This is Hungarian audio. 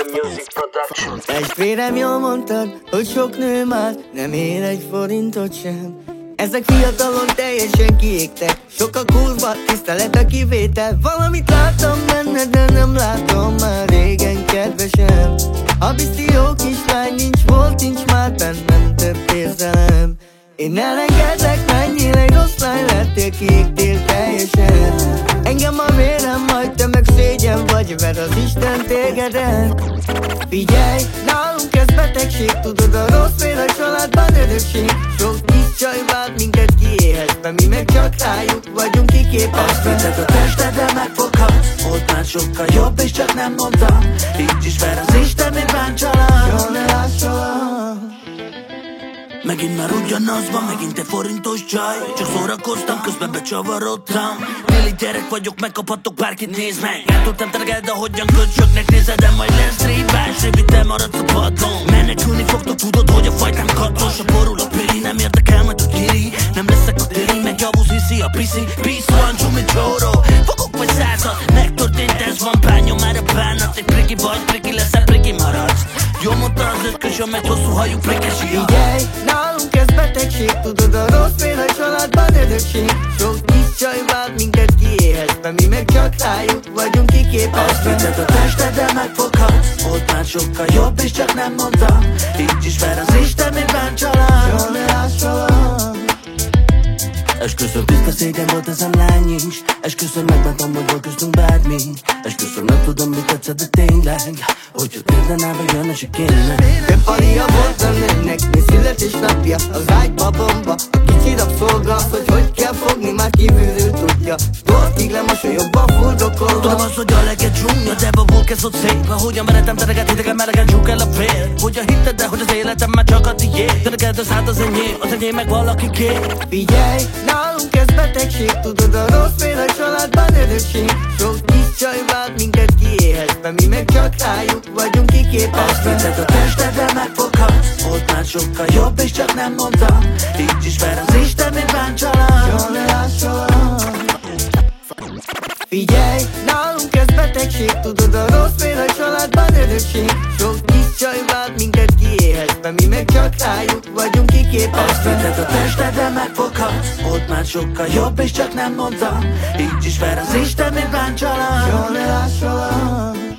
Music Production. Testvérem, jól mondtad, hogy sok nő már nem ér egy forintot sem. Ezek fiatalon teljesen kiégtek, sok a kurva, tisztelet a kivétel. Valamit láttam benned, de nem látom már régen, kedvesem. A bizti jó kislány, nincs már bennem több érzelem. Én elengedlek, menjél, egy rossz lány lettél, kiégtél teljesen. Engem a vérem hagy, te meg szégyen vagy, mert az Isten tégeden. Figyelj, nálunk ez betegség, tudod, a rossz fél a családban örökség. Sok kis csaj vált minket kiéhezve, mi meg csak rájuk vagyunk kiképezve. Azt hitted a testedre megfoghatsz, volt már sokkal jobb és csak nem mondtam. Így is ver az Isten, még bántsalak. Soha ne lássalak. Megint már ugyanaz van, megint egy forintos csaj. Csak szórakoztam, közben becsavarodtam. Déli gyerek vagyok, megkaphatok, bárkit néz meg. Eltudtam tergeld, de hogyan köcsöknek nézed, de majd lesz rívás. Rövid maradsz a padlón. Menekülni fogtok, tudod, hogy a fajtám katos. A borul a piri, nem érdekel majd a kiri. Nem leszek a téli, meg javuz hiszi a piszi. Peace one, csumi csóró, fogok vagy százat. Megtörtént, ez van, bánja már a bánat. Egy priki vagy, priki leszel, priki maradsz. Jó mondta az ötkös, amely hosszú hajú prikesi. Figyelj, nálunk ez betegség, tudod, a rossz fél a családban örökség. Sok kis csaj vált minket kiéhezve, mi meg csak rájuk vagyunk kiképezve. Azt hitted a testedre megfoghatsz, volt már sokkal jobb és csak nem mondtam. Így is ver az Isten, még bántsalak. Soha ne lássalak. Esküszöm, tiszta szégyen volt ezen lány is. Esküszöm, megbántam, hogy volt köztünk bármi. Esküszöm, nem tudom, mit tetszett, de tényleg hogyha térdenába jönne, se kéne. De palia volt a nőnek, mi születésnapja, az ágyba bomba. A kicsi rabszolga, hogy kell fogni, már kívülről tudja. Tortig lemosolyogva, fuldokolva. Tudom azt, hogy a leget csúnya, de a volt kezd ott szép. Ahogyan meredtem tereget, hidegen melegen csúk el a fél. Hogyan hitted, de hogy az életem már csak a tiéd. De neked az hát az enyém meg valaki kér. Figyelj, nálunk ez betegség, tudod, a rossz fél a családban örökség. Sok kis csaj vált minket kiéhezve, mi meg csak rájuk vagyunk kiképezve. Azt hitted a testedre megfoghatsz, volt már sokkal jobb és csak nem mondtam. Így is ver az Isten, még bántsalak. Soha ne lássalak. Figyelj, nálunk ez betegség, tudod, a rossz fél a családban örökség. Sok kis csaj vált minket kiéhezve, mi meg csak rájuk vagyunk kiképezve. Azt hitted a testedre megfoghatsz, volt már sokkal jobb és csak nem mondtam. Így is ver az Isten, még bántsalak. Soha ne lássalak.